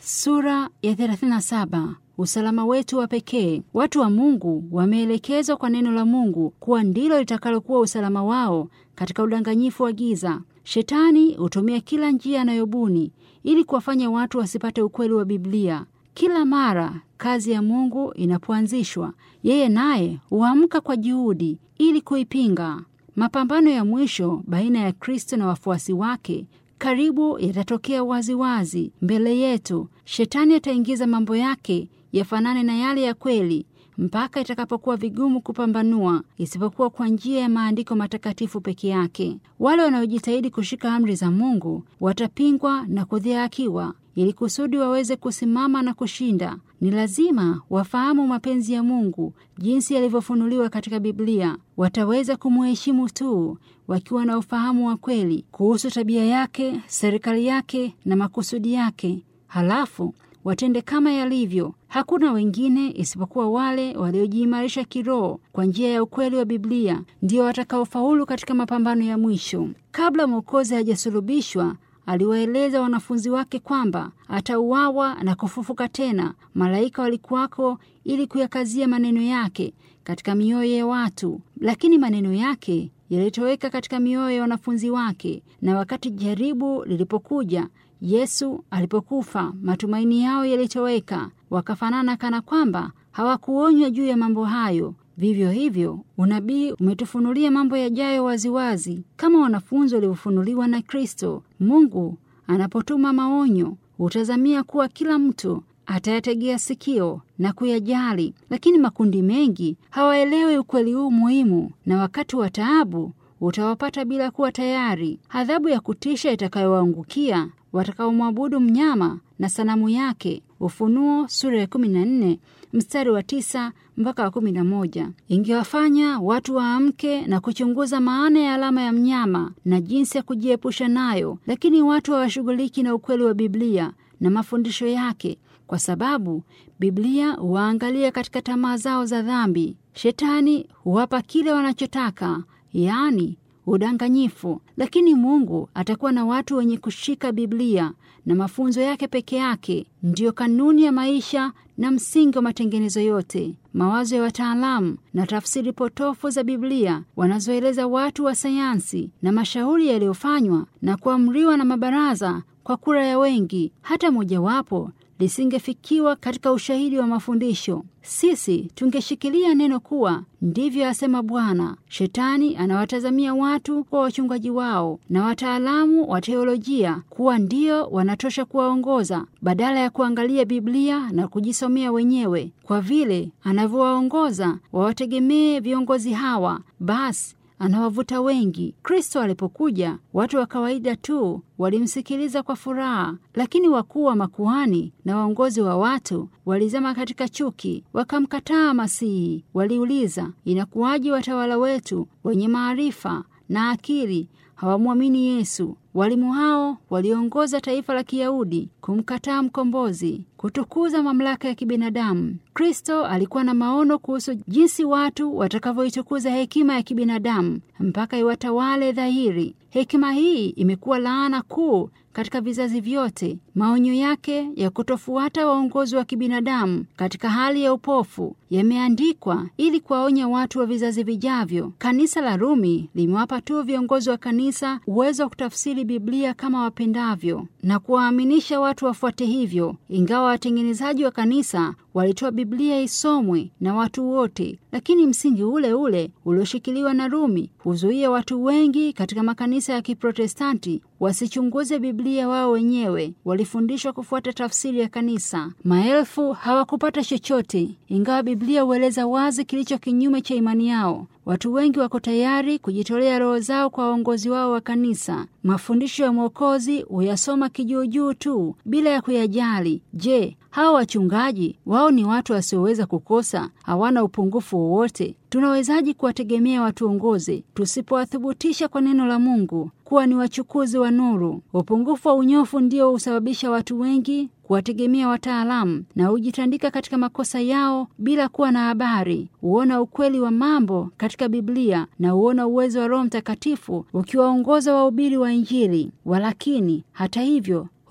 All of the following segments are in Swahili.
Sura ya 37. Usalama wetu wa pekee. Watu wa Mungu wameelekezwa kwa neno la Mungu kuwa ndilo litakalokuwa usalama wao katika udanganyifu wa giza. Shetani hutumia kila njia anayobuni ili kuwafanya watu wasipate ukweli wa Biblia. Kila mara kazi ya Mungu inapoanzishwa, yeye naye huamka kwa juhudi ili kuipinga. Mapambano ya mwisho baina ya Kristo na wafuasi wake karibu yatatokea waziwazi mbele yetu. Shetani ataingiza mambo yake yafanane na yale ya kweli mpaka itakapokuwa vigumu kupambanua, isipokuwa kwa njia ya maandiko matakatifu peke yake. Wale wanaojitahidi kushika amri za Mungu watapingwa na kudhihakiwa. Ili kusudi waweze kusimama na kushinda, ni lazima wafahamu mapenzi ya Mungu jinsi yalivyofunuliwa katika Biblia. Wataweza kumheshimu tu wakiwa na ufahamu wa kweli kuhusu tabia yake, serikali yake na makusudi yake. Halafu watende kama yalivyo. Hakuna wengine isipokuwa wale waliojiimarisha kiroho kwa njia ya ukweli wa Biblia ndio watakaofaulu katika mapambano ya mwisho. Kabla Mwokozi hajasulubishwa, aliwaeleza wanafunzi wake kwamba atauawa na kufufuka tena. Malaika walikuwako ili kuyakazia maneno yake katika mioyo ya watu, lakini maneno yake yalitoweka katika mioyo ya wanafunzi wake. Na wakati jaribu lilipokuja, Yesu alipokufa, matumaini yao yalitoweka, wakafanana kana kwamba hawakuonywa juu ya mambo hayo. Vivyo hivyo, unabii umetufunulia mambo yajayo waziwazi, kama wanafunzi waliofunuliwa na Kristo. Mungu anapotuma maonyo, hutazamia kuwa kila mtu atayategea sikio na kuyajali, lakini makundi mengi hawaelewi ukweli huu muhimu, na wakati wa taabu utawapata bila kuwa tayari. Adhabu ya kutisha itakayowaangukia watakaomwabudu mnyama na sanamu yake. Ufunuo sura ya 14 mstari wa 9 mpaka wa 11. Ingewafanya watu waamke na kuchunguza maana ya alama ya mnyama na jinsi ya kujiepusha nayo, lakini watu hawashughuliki na ukweli wa Biblia na mafundisho yake, kwa sababu Biblia huwaangalia katika tamaa zao za dhambi. Shetani huwapa kile wanachotaka, yaani udanganyifu, lakini Mungu atakuwa na watu wenye kushika Biblia na mafunzo yake peke yake. Ndiyo kanuni ya maisha na msingi wa matengenezo yote. Mawazo ya wataalamu na tafsiri potofu za Biblia wanazoeleza watu wa sayansi na mashauri yaliyofanywa na kuamriwa na mabaraza kwa kura ya wengi, hata mojawapo lisingefikiwa katika ushahidi wa mafundisho. Sisi tungeshikilia neno kuwa ndivyo asema Bwana. Shetani anawatazamia watu kwa wachungaji wao na wataalamu wa teolojia kuwa ndio wanatosha kuwaongoza, badala ya kuangalia Biblia na kujisomea wenyewe. Kwa vile anavyowaongoza wawategemee viongozi hawa, basi anawavuta wengi. Kristo alipokuja, watu wa kawaida tu walimsikiliza kwa furaha, lakini wakuu wa makuhani na waongozi wa watu walizama katika chuki, wakamkataa Masihi. Waliuliza, inakuwaje watawala wetu wenye maarifa na akili hawamwamini Yesu? Walimu hao waliongoza taifa la Kiyahudi kumkataa mkombozi, kutukuza mamlaka ya kibinadamu. Kristo alikuwa na maono kuhusu jinsi watu watakavyoitukuza hekima ya kibinadamu mpaka iwatawale dhahiri. Hekima hii imekuwa laana kuu katika vizazi vyote. Maonyo yake ya kutofuata waongozi wa kibinadamu katika hali ya upofu yameandikwa ili kuwaonya watu wa vizazi vijavyo. Kanisa la Rumi limewapa tu viongozi wa kanisa uwezo wa kutafsiri Biblia kama wapendavyo na kuwaaminisha watu wafuate hivyo, ingawa watengenezaji wa kanisa walitoa Biblia isomwe na watu wote. Lakini msingi ule ule ulioshikiliwa na Rumi huzuia watu wengi katika makanisa ya Kiprotestanti wasichunguze Biblia wao wenyewe. Walifundishwa kufuata tafsiri ya kanisa. Maelfu hawakupata chochote, ingawa Biblia hueleza wazi kilicho kinyume cha imani yao. Watu wengi wako tayari kujitolea roho zao kwa waongozi wao wa kanisa. Mafundisho ya Mwokozi huyasoma kijuujuu tu bila ya kuyajali. Je, hawa wachungaji wao ni watu wasioweza kukosa? Hawana upungufu wowote? Tunawezaji kuwategemea watuongoze tusipowathibitisha kwa neno la Mungu kuwa ni wachukuzi wa nuru? Upungufu wa unyofu ndio husababisha watu wengi kuwategemea wataalamu na hujitandika katika makosa yao bila kuwa na habari. Huona ukweli wa mambo katika Biblia na huona uwezo wa Roho Mtakatifu ukiwaongoza wahubiri wa Injili. Walakini hata hivyo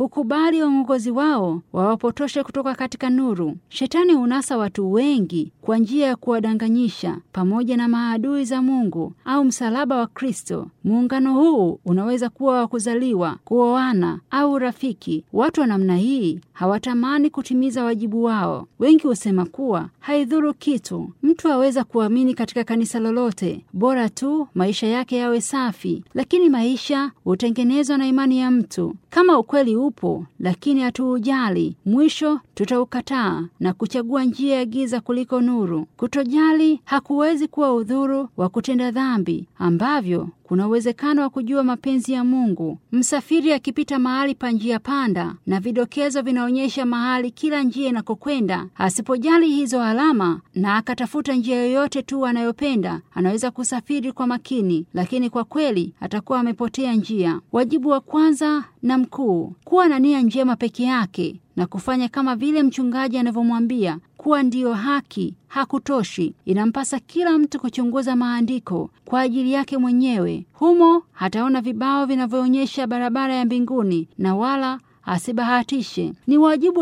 hukubali waongozi wao wawapotoshe kutoka katika nuru. Shetani hunasa watu wengi kwa njia ya kuwadanganyisha pamoja na maadui za Mungu au msalaba wa Kristo. Muungano huu unaweza kuwa wa kuzaliwa, kuoana au rafiki. Watu wa namna hii hawatamani kutimiza wajibu wao. Wengi husema kuwa haidhuru kitu, mtu aweza kuamini katika kanisa lolote, bora tu maisha yake yawe safi. Lakini maisha hutengenezwa na imani ya mtu. Kama ukweli upo lakini hatuujali, mwisho tutaukataa na kuchagua njia ya giza kuliko nuru. Kutojali hakuwezi kuwa udhuru wa kutenda dhambi ambavyo kuna uwezekano wa kujua mapenzi ya Mungu. Msafiri akipita mahali pa njia panda na vidokezo vinaonyesha mahali kila njia inakokwenda, asipojali hizo alama na akatafuta njia yoyote tu anayopenda, anaweza kusafiri kwa makini, lakini kwa kweli atakuwa amepotea njia. Wajibu wa kwanza na mkuu, kuwa na nia njema peke yake na kufanya kama vile mchungaji anavyomwambia kuwa ndiyo haki hakutoshi. Inampasa kila mtu kuchunguza maandiko kwa ajili yake mwenyewe. Humo hataona vibao vinavyoonyesha barabara ya mbinguni na wala asibahatishe. Ni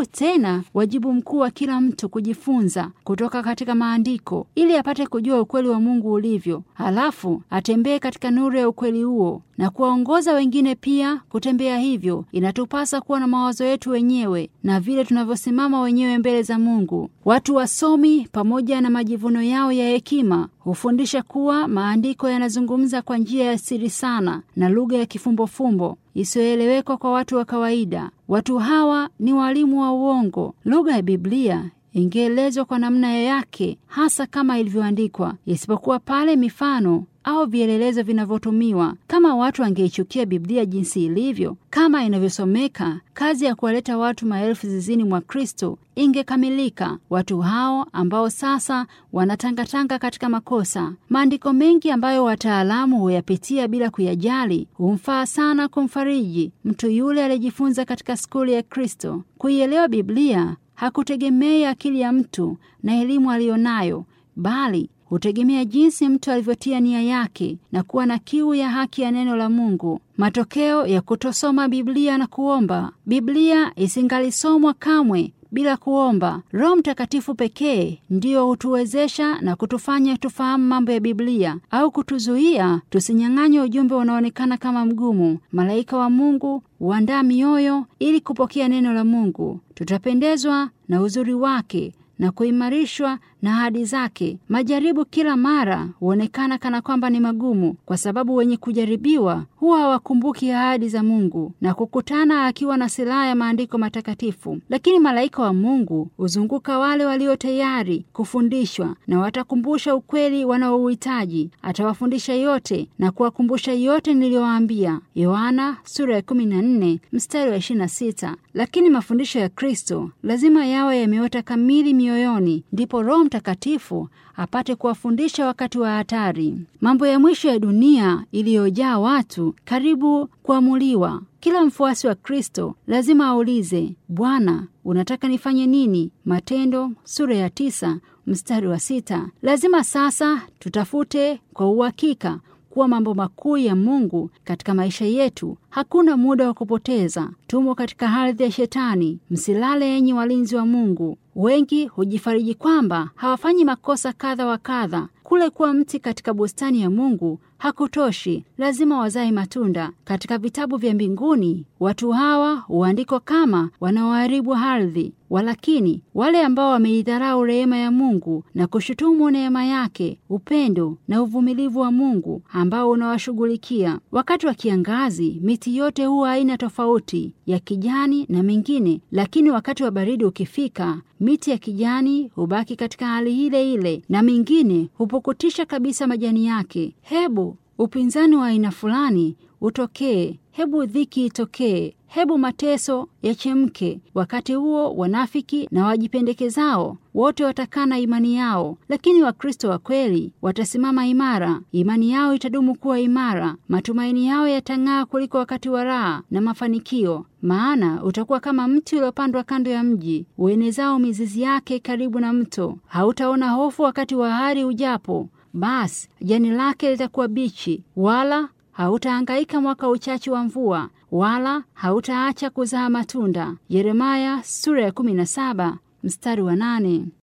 wajibu mkuu wa kila mtu kujifunza kutoka katika maandiko ili apate kujua ukweli wa Mungu ulivyo. Halafu atembee katika nuru ya ukweli huo na kuwaongoza wengine pia kutembea hivyo. Inatupasa kuwa na mawazo yetu wenyewe na vile tunavyosimama wenyewe mbele za Mungu. Watu wasomi pamoja na majivuno yao ya hekima hufundisha kuwa maandiko yanazungumza kwa njia ya siri sana na lugha ya kifumbofumbo isiyoelewekwa kwa watu wa kawaida. Watu hawa ni walimu wa uongo. Lugha ya Biblia ingeelezwa kwa namna yake hasa kama ilivyoandikwa, isipokuwa pale mifano au vielelezo vinavyotumiwa. Kama watu wangeichukia Biblia jinsi ilivyo, kama inavyosomeka, kazi ya kuwaleta watu maelfu zizini mwa Kristo ingekamilika. Watu hao ambao sasa wanatangatanga katika makosa. Maandiko mengi ambayo wataalamu huyapitia bila kuyajali humfaa sana kumfariji mtu yule aliyejifunza katika skuli ya Kristo. Kuielewa Biblia hakutegemei akili ya mtu na elimu aliyonayo, bali hutegemea jinsi mtu alivyotia nia yake na kuwa na kiu ya haki ya neno la Mungu. Matokeo ya kutosoma Biblia na kuomba. Biblia isingalisomwa kamwe bila kuomba. Roho Mtakatifu pekee ndiyo hutuwezesha na kutufanya tufahamu mambo ya Biblia au kutuzuia tusinyang'anywe ujumbe unaonekana kama mgumu. Malaika wa Mungu huandaa mioyo ili kupokea neno la Mungu. Tutapendezwa na uzuri wake na kuimarishwa na ahadi zake. Majaribu kila mara huonekana kana kwamba ni magumu, kwa sababu wenye kujaribiwa huwa hawakumbuki ahadi za Mungu na kukutana akiwa na silaha ya maandiko matakatifu. Lakini malaika wa Mungu huzunguka wale walio tayari kufundishwa na watakumbusha ukweli wanaouhitaji. Atawafundisha yote na kuwakumbusha yote niliyowaambia. Yohana sura ya 14 mstari wa 26. Lakini mafundisho ya Kristo lazima yawe yameota kamili mioyoni, ndipo Roho Mtakatifu apate kuwafundisha wakati wa hatari. Mambo ya mwisho ya dunia iliyojaa watu karibu kuamuliwa. Kila mfuasi wa Kristo lazima aulize, Bwana, unataka nifanye nini? Matendo sura ya 9 mstari wa 6. Lazima sasa tutafute kwa uhakika kuwa mambo makuu ya Mungu katika maisha yetu. Hakuna muda wa kupoteza. Tumo katika ardhi ya Shetani. Msilale enyi walinzi wa Mungu. Wengi hujifariji kwamba hawafanyi makosa kadha wa kadha. Kule kuwa mti katika bustani ya Mungu hakutoshi, lazima wazae matunda. Katika vitabu vya mbinguni watu hawa huandikwa kama wanaoharibu ardhi. Walakini wale ambao wameidharau rehema ya Mungu na kushutumu neema yake, upendo na uvumilivu wa Mungu ambao unawashughulikia. Wakati wa kiangazi miti yote huwa aina tofauti ya kijani na mingine, lakini wakati wa baridi ukifika, miti ya kijani hubaki katika hali ile ile na mingine hupukutisha kabisa majani yake. Hebu upinzani wa aina fulani utokee, hebu dhiki itokee, hebu mateso yachemke. Wakati huo wanafiki na wajipendekezao wote watakana imani yao, lakini Wakristo wa kweli watasimama imara. Imani yao itadumu kuwa imara, matumaini yao yatang'aa kuliko wakati wa raha na mafanikio. Maana utakuwa kama mti uliopandwa kando ya mji, uenezao mizizi yake karibu na mto. Hautaona hofu wakati wa hari ujapo, basi jani lake litakuwa bichi, wala hautahangaika mwaka uchache wa mvua. wala hautaacha kuzaa matunda. Yeremia sura ya 17 mstari wa 8.